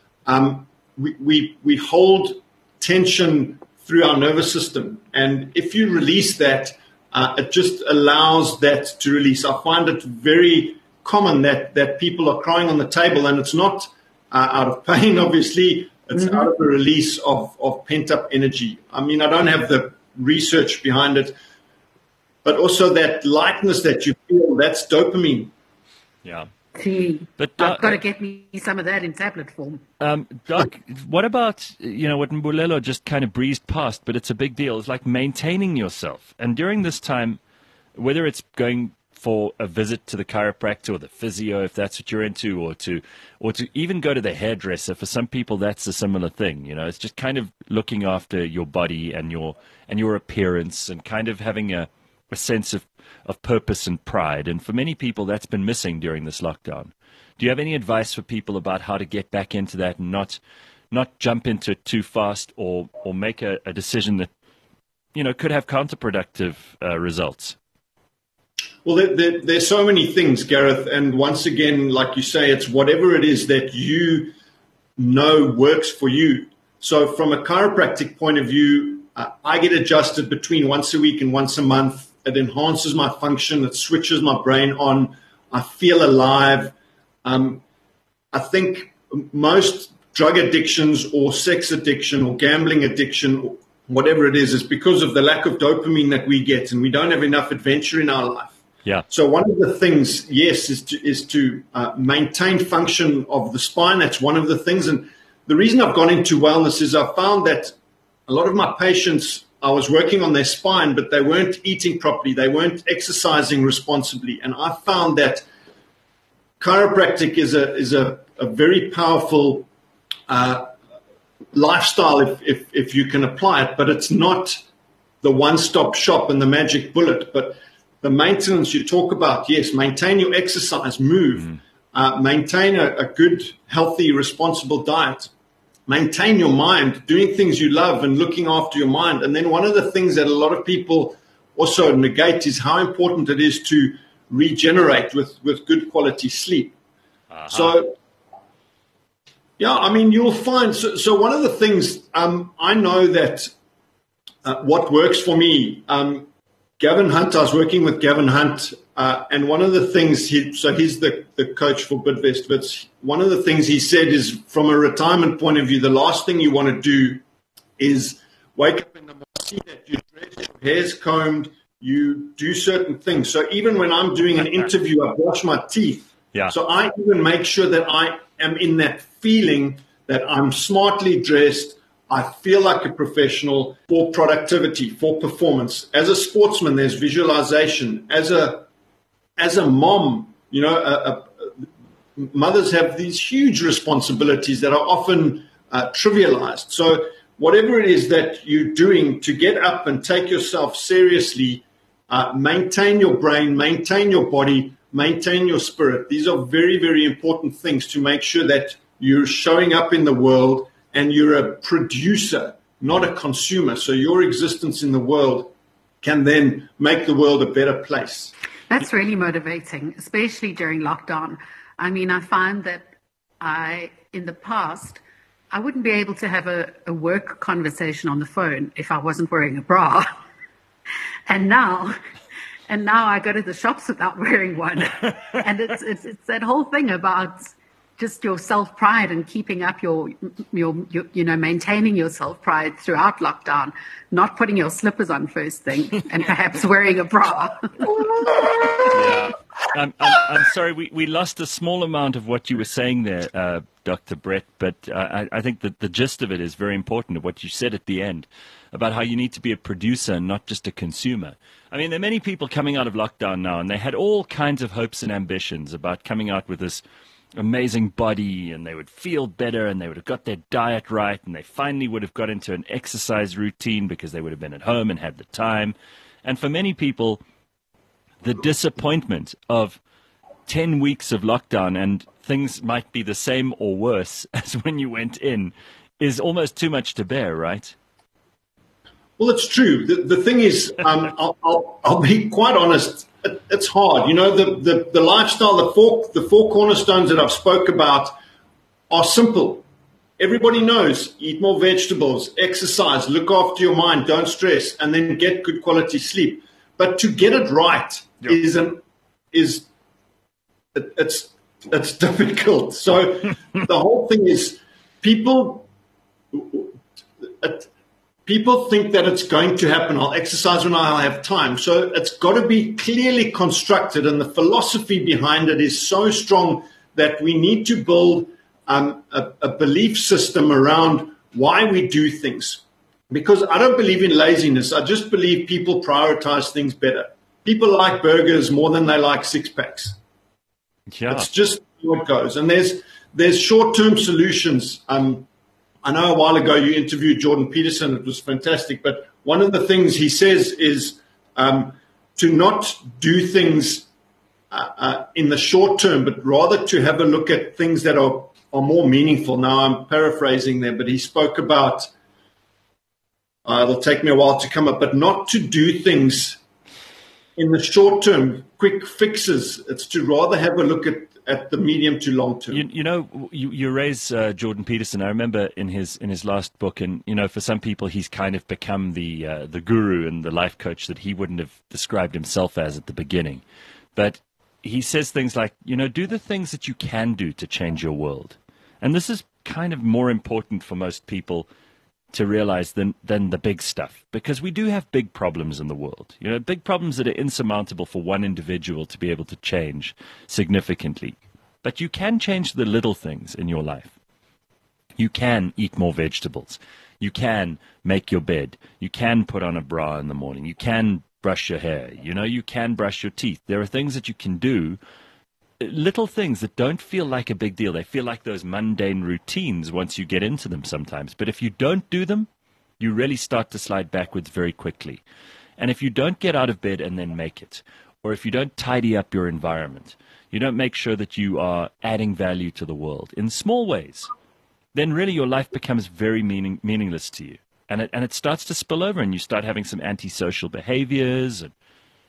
um, we, we we hold tension through our nervous system, and if you release that, uh, it just allows that to release. I find it very common that that people are crying on the table, and it's not uh, out of pain, obviously. It's mm-hmm. out of a release of, of pent-up energy. I mean, I don't have the research behind it, but also that lightness that you feel, that's dopamine. Yeah. Gee, but I've uh, got to get me some of that in tablet form. Um, Doc, what about, you know, what Mbulelo just kind of breezed past, but it's a big deal. It's like maintaining yourself. And during this time, whether it's going for a visit to the chiropractor or the physio, if that's what you're into, or to or to even go to the hairdresser. For some people, that's a similar thing. You know, it's just kind of looking after your body and your and your appearance, and kind of having a, a sense of, of purpose and pride. And for many people, that's been missing during this lockdown. Do you have any advice for people about how to get back into that and not not jump into it too fast, or or make a, a decision that, you know, could have counterproductive uh, results? Well, there, there, there's so many things, Gareth. And once again, like you say, it's whatever it is that you know works for you. So from a chiropractic point of view, uh, I get adjusted between once a week and once a month. It enhances my function. It switches my brain on. I feel alive. Um, I think most drug addictions or sex addiction or gambling addiction, whatever it is, is because of the lack of dopamine that we get, and we don't have enough adventure in our life. Yeah. So one of the things, yes, is to, is to uh, maintain function of the spine. That's one of the things. And the reason I've gone into wellness is I found that a lot of my patients, I was working on their spine, but they weren't eating properly. They weren't exercising responsibly. And I found that chiropractic is a is a, a very powerful uh, lifestyle if, if, if you can apply it, but it's not the one-stop shop and the magic bullet. But the maintenance you talk about, yes, maintain your exercise, move, mm. uh, maintain a, a good, healthy, responsible diet, maintain your mind, doing things you love and looking after your mind. And then one of the things that a lot of people also negate is how important it is to regenerate with, with good quality sleep. Uh-huh. So, yeah, I mean, you'll find, so, so one of the things, um, I know that uh, what works for me, um, Gavin Hunt, I was working with Gavin Hunt, uh, and one of the things, he, so he's the, the coach for Bidvest, but one of the things he said is, from a retirement point of view, the last thing you want to do is wake up in the morning, see that you dress, your hair's combed, you do certain things. So even when I'm doing an interview, I brush my teeth. Yeah. So I even make sure that I am in that feeling that I'm smartly dressed, I feel like a professional, for productivity, for performance. As a sportsman, there's visualization. As a as a mom, you know, a, a, mothers have these huge responsibilities that are often uh, trivialized. So whatever it is that you're doing to get up and take yourself seriously, uh, maintain your brain, maintain your body, maintain your spirit. These are very, very important things to make sure that you're showing up in the world and you're a producer, not a consumer. So your existence in the world can then make the world a better place. That's really motivating, especially during lockdown. I mean, I find that I, in the past, I wouldn't be able to have a, a work conversation on the phone if I wasn't wearing a bra. And now, and now I go to the shops without wearing one. And it's, it's, it's that whole thing about just your self-pride and keeping up your, your, your, you know, maintaining your self-pride throughout lockdown, not putting your slippers on first thing and perhaps wearing a bra. Yeah. I'm, I'm, I'm sorry, we, we lost a small amount of what you were saying there, uh, Doctor Brett, but uh, I, I think that the gist of it is very important, of what you said at the end, about how you need to be a producer and not just a consumer. I mean, there are many people coming out of lockdown now, and they had all kinds of hopes and ambitions about coming out with this amazing body, and they would feel better, and they would have got their diet right, and they finally would have got into an exercise routine because they would have been at home and had the time. And for many people, the disappointment of ten weeks of lockdown and things might be the same or worse as when you went in is almost too much to bear, right? Well, it's true. The, the thing is, um, I'll, I'll, I'll be quite honest, it, it's hard. You know, the, the, the lifestyle, the four, the four cornerstones that I've spoke about are simple. Everybody knows, eat more vegetables, exercise, look after your mind, don't stress, and then get good quality sleep. But to get it right yep. is an is it, it's it's difficult. So the whole thing is people it, people think that it's going to happen. I'll exercise when I have time. So it's got to be clearly constructed, and the philosophy behind it is so strong that we need to build um, a, a belief system around why we do things. Because I don't believe in laziness. I just believe people prioritize things better. People like burgers more than they like six packs. Yeah. It's just how it goes. And there's there's short-term solutions. Um, I know a while ago you interviewed Jordan Peterson. It was fantastic. But one of the things he says is um, to not do things uh, uh, in the short term, but rather to have a look at things that are, are more meaningful. Now, I'm paraphrasing there, but he spoke about Uh, it'll take me a while to come up, but not to do things in the short term, quick fixes. It's to rather have a look at, at the medium to long term. You, you know, you, you raise uh, Jordan Peterson. I remember in his in his last book, and you know, for some people, he's kind of become the uh, the guru and the life coach that he wouldn't have described himself as at the beginning. But he says things like, you know, do the things that you can do to change your world, and this is kind of more important for most people to realize than than the big stuff, because we do have big problems in the world, you know, big problems that are insurmountable for one individual to be able to change significantly. But you can change the little things in your life. You can eat more vegetables. You can make your bed. You can put on a bra in the morning. You can brush your hair. You know, you can brush your teeth. There are things that you can do, little things that don't feel like a big deal. They feel like those mundane routines once you get into them sometimes. But if you don't do them, you really start to slide backwards very quickly. And if you don't get out of bed and then make it, or if you don't tidy up your environment, you don't make sure that you are adding value to the world in small ways, then really your life becomes very meaning, meaningless to you. And it, and it starts to spill over, and you start having some antisocial behaviors. And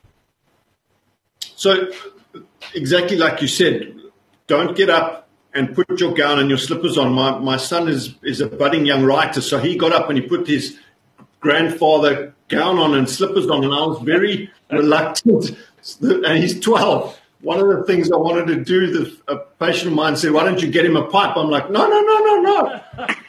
so exactly like you said, don't get up and put your gown and your slippers on. My my son is, is a budding young writer, so he got up and he put his grandfather gown on and slippers on, and I was very reluctant. And he's twelve. One of the things I wanted to do, the, a patient of mine said, why don't you get him a pipe? I'm like, no, no, no, no, no.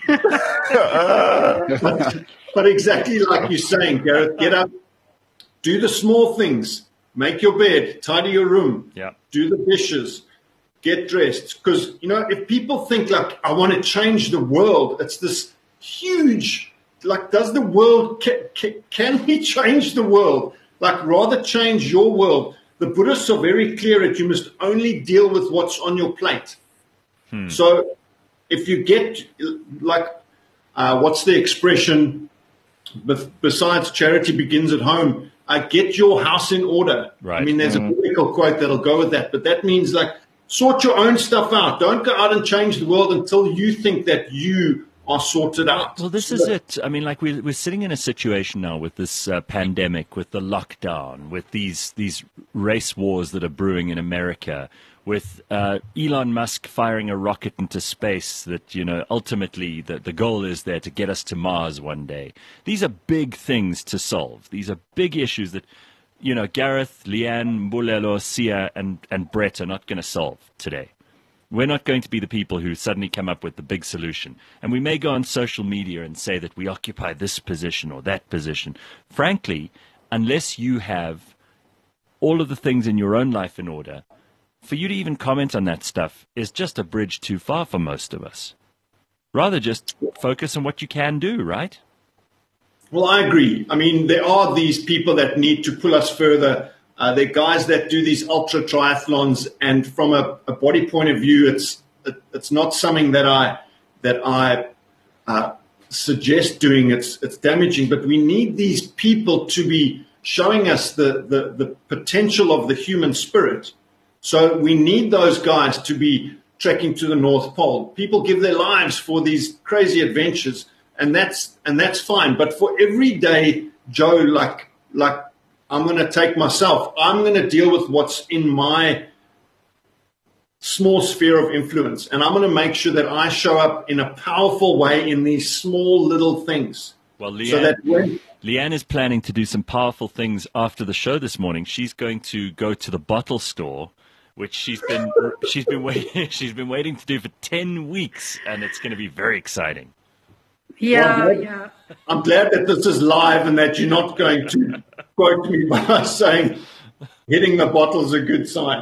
but, but exactly like you're saying, Gareth, get up, do the small things. Make your bed, tidy your room, yeah. do the dishes, get dressed. Because, you know, if people think like, I want to change the world, it's this huge, like, does the world, can, can, can we change the world? Like, rather change your world. The Buddhists are very clear that you must only deal with what's on your plate. Hmm. So if you get, like, uh, what's the expression, besides charity begins at home, Uh, get your house in order. Right. I mean, there's mm-hmm. a biblical quote that'll go with that, but that means like sort your own stuff out. Don't go out and change the world until you think that you are sorted out. Well, this so is it. I mean, like we're, we're sitting in a situation now with this uh, pandemic, with the lockdown, with these these race wars that are brewing in America, with uh, Elon Musk firing a rocket into space that, you know, ultimately the, the goal is there to get us to Mars one day. These are big things to solve. These are big issues that, you know, Gareth, Leanne, Mbulelo, Sia, and, and Brett are not going to solve today. We're not going to be the people who suddenly come up with the big solution. And we may go on social media and say that we occupy this position or that position. Frankly, unless you have all of the things in your own life in order, for you to even comment on that stuff is just a bridge too far for most of us. Rather just focus on what you can do, right? Well, I agree. I mean, there are these people that need to pull us further. Uh, they're guys that do these ultra triathlons, and from a, a body point of view, it's it, it's not something that I that I uh, suggest doing. It's it's damaging, but we need these people to be showing us the, the, the potential of the human spirit. So we need those guys to be trekking to the North Pole. People give their lives for these crazy adventures, and that's and that's fine. But for everyday Joe, like like. I'm going to take myself. I'm going to deal with what's in my small sphere of influence. And I'm going to make sure that I show up in a powerful way in these small little things. Well, Leanne, so that when, Leanne is planning to do some powerful things after the show this morning. She's going to go to the bottle store, which she's been she's been waiting she's been waiting to do for ten weeks, and it's going to be very exciting. Yeah, well, yeah. I'm glad that this is live and that you're not going to quote me by saying hitting the bottle is a good sign.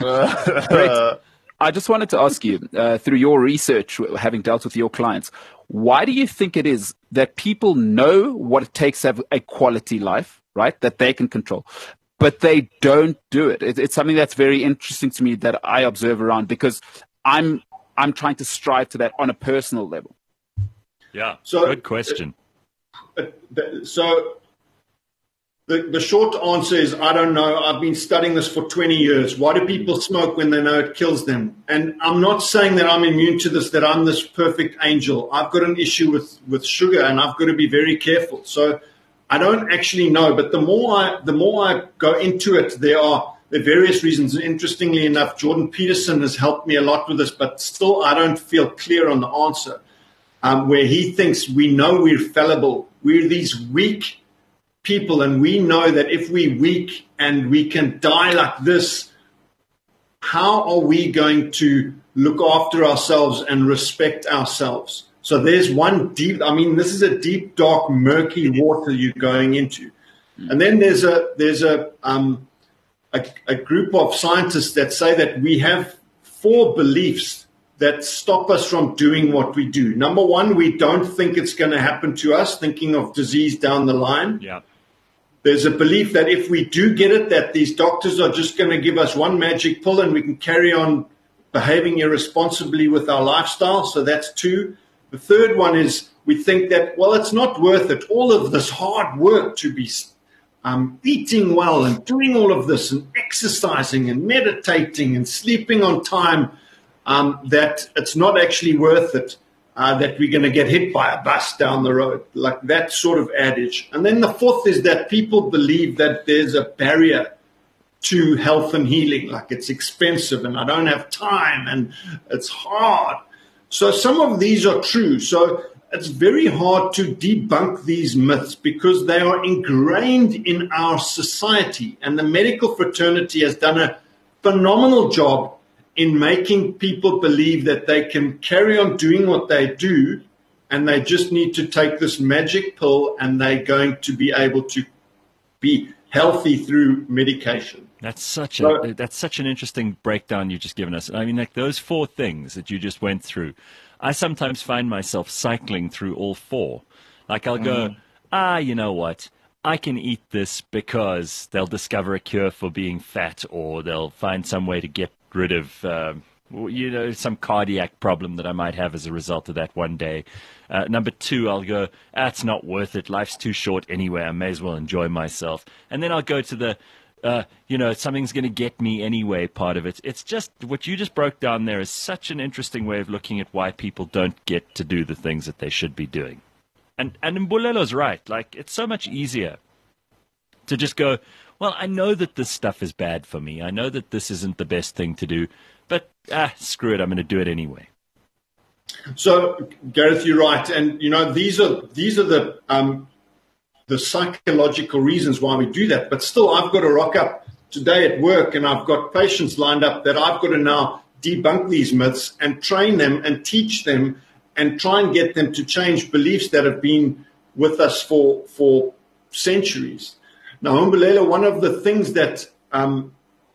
Great. I just wanted to ask you, uh, through your research, having dealt with your clients, why do you think it is that people know what it takes to have a quality life, right, that they can control, but they don't do it? it? It's something that's very interesting to me that I observe around, because I'm I'm trying to strive to that on a personal level. Yeah, so, good question. Uh, uh, so the, the short answer is I don't know. I've been studying this for twenty years. Why do people smoke when they know it kills them? And I'm not saying that I'm immune to this, that I'm this perfect angel. I've got an issue with, with sugar, and I've got to be very careful. So I don't actually know. But the more I the more I go into it, there are there are various reasons. And interestingly enough, Jordan Peterson has helped me a lot with this, but still I don't feel clear on the answer. Um, where he thinks we know we're fallible. We're these weak people, and we know that if we're weak and we can die like this, how are we going to look after ourselves and respect ourselves? So there's one deep, I mean, this is a deep, dark, murky water you're going into. And then there's a there's a, um, a, a group of scientists that say that we have four beliefs that stop us from doing what we do. Number one, we don't think it's going to happen to us, thinking of disease down the line. Yeah. There's a belief that if we do get it, that these doctors are just going to give us one magic pill and we can carry on behaving irresponsibly with our lifestyle. So that's two. The third one is we think that, well, it's not worth it. All of this hard work to be um, eating well and doing all of this and exercising and meditating and sleeping on time, Um, that it's not actually worth it, uh, that we're going to get hit by a bus down the road, like that sort of adage. And then the fourth is that people believe that there's a barrier to health and healing, like it's expensive and I don't have time and it's hard. So some of these are true. So it's very hard to debunk these myths because they are ingrained in our society. And the medical fraternity has done a phenomenal job in making people believe that they can carry on doing what they do and they just need to take this magic pill and they're going to be able to be healthy through medication. That's such so, a that's such an interesting breakdown you've just given us. I mean, like those four things that you just went through, I sometimes find myself cycling through all four. Like I'll go, mm. ah, you know what? I can eat this because they'll discover a cure for being fat, or they'll find some way to get rid of, uh, you know, some cardiac problem that I might have as a result of that one day. Uh, number two, I'll go, ah, it's not worth it. Life's too short anyway. I may as well enjoy myself. And then I'll go to the, uh, you know, something's going to get me anyway part of it. It's just what you just broke down there is such an interesting way of looking at why people don't get to do the things that they should be doing. And and Mbulelo's right. Like, it's so much easier to just go, well, I know that this stuff is bad for me. I know that this isn't the best thing to do, but ah, screw it, I'm going to do it anyway. So, Gareth, you're right, and you know these are these are the um, the psychological reasons why we do that. But still, I've got to rock up today at work, and I've got patients lined up that I've got to now debunk these myths and train them and teach them and try and get them to change beliefs that have been with us for for centuries. Now, Humbulela, one of the things that um,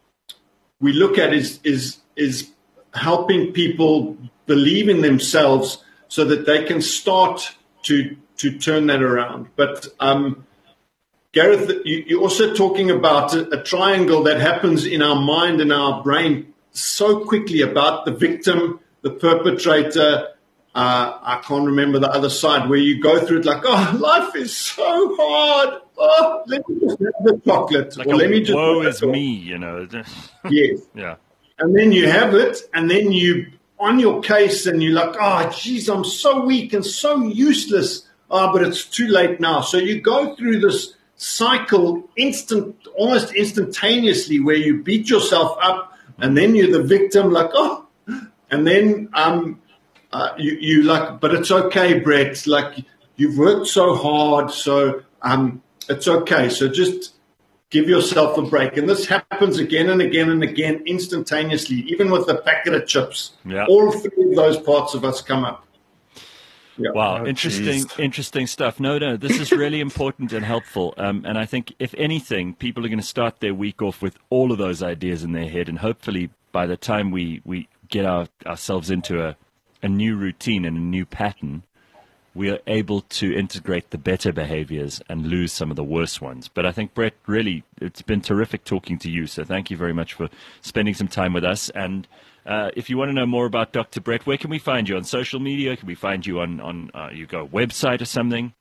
we look at is is is helping people believe in themselves so that they can start to to turn that around. But um, Gareth, you, you're also talking about a, a triangle that happens in our mind and our brain so quickly about the victim, the perpetrator. Uh, I can't remember the other side where you go through it like, oh, life is so hard. Oh, let me just have the chocolate. Like or a let me just woe is me, you know. Yes. Yeah. And then you have it, and then you on your case, and you're like, oh, geez, I'm so weak and so useless. Oh, but it's too late now. So you go through this cycle instant, almost instantaneously, where you beat yourself up, and then you're the victim, like, oh, and then um. Uh, you, you like, but it's okay, Brett. Like, you've worked so hard, so um, it's okay. So just give yourself a break. And this happens again and again and again, instantaneously, even with a packet of chips. Yeah. All three of those parts of us come up. Yeah. Wow, Oh, interesting, geez. interesting stuff. No, no, this is really important and helpful. Um, and I think, if anything, people are going to start their week off with all of those ideas in their head, and hopefully, by the time we we get our, ourselves into a a new routine and a new pattern, we are able to integrate the better behaviors and lose some of the worse ones. But I think, Brett, really, it's been terrific talking to you. So thank you very much for spending some time with us. And uh, if you want to know more about Doctor Brett, where can we find you? On social media? Can we find you on, on uh, you got a website or something?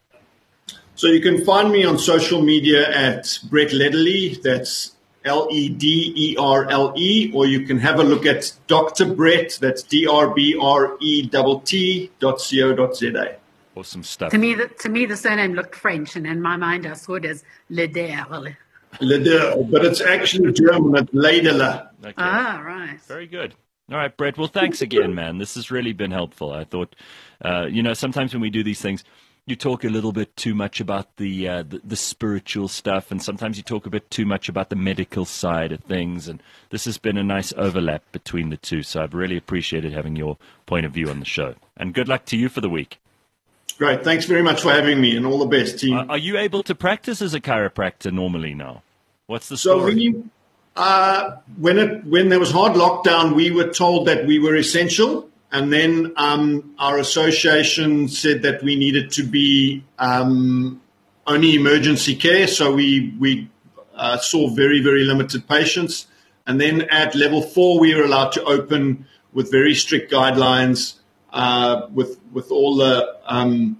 So you can find me on social media at Brett Ledderly. That's L E D E R L E, or you can have a look at Doctor Brett, that's D R B R E T T dot co dot Z A. Awesome stuff. To me, the, to me, the surname looked French, and in my mind, I saw it as Lederle. Lederle, but it's actually German, it's Lederle. Okay. Ah, right. Very good. All right, Brett. Well, thanks again, man. This has really been helpful. I thought, uh, you know, sometimes when we do these things, you talk a little bit too much about the, uh, the the spiritual stuff, and sometimes you talk a bit too much about the medical side of things. And this has been a nice overlap between the two. So I've really appreciated having your point of view on the show. And good luck to you for the week. Great. Thanks very much for having me, and all the best, team. Uh, are you able to practice as a chiropractor normally now? What's the So story? we, uh, when it when there was hard lockdown, we were told that we were essential. And then um, our association said that we needed to be um, only emergency care. So we, we uh, saw very, very limited patients. And then at level four, we were allowed to open with very strict guidelines, uh, with with all the um,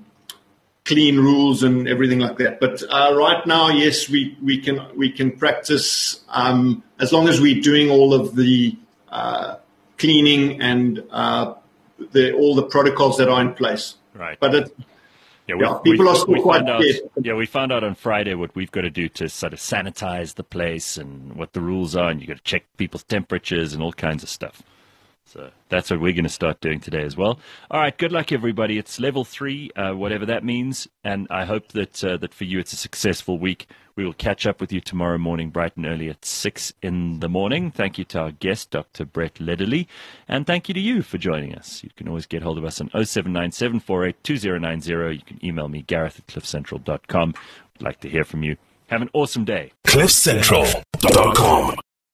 clean rules and everything like that. But uh, right now, yes, we, we can we can practice um, as long as we're doing all of the uh, cleaning and uh, the, all the protocols that are in place. Right. But it, Yeah, yeah, people are still quite out, scared. Yeah, we found out on Friday what we've got to do to sort of sanitize the place and what the rules are, and you got to check people's temperatures and all kinds of stuff. So that's what we're going to start doing today as well. All right, good luck, everybody. It's level three, uh, whatever that means, and I hope that uh, that for you it's a successful week. We will catch up with you tomorrow morning, bright and early at six in the morning. Thank you to our guest, Doctor Brett Ledderly, and thank you to you for joining us. You can always get hold of us on oh seven nine seven, four eight two oh nine oh. You can email me, Gareth at cliff central dot com. I'd like to hear from you. Have an awesome day. cliff central dot com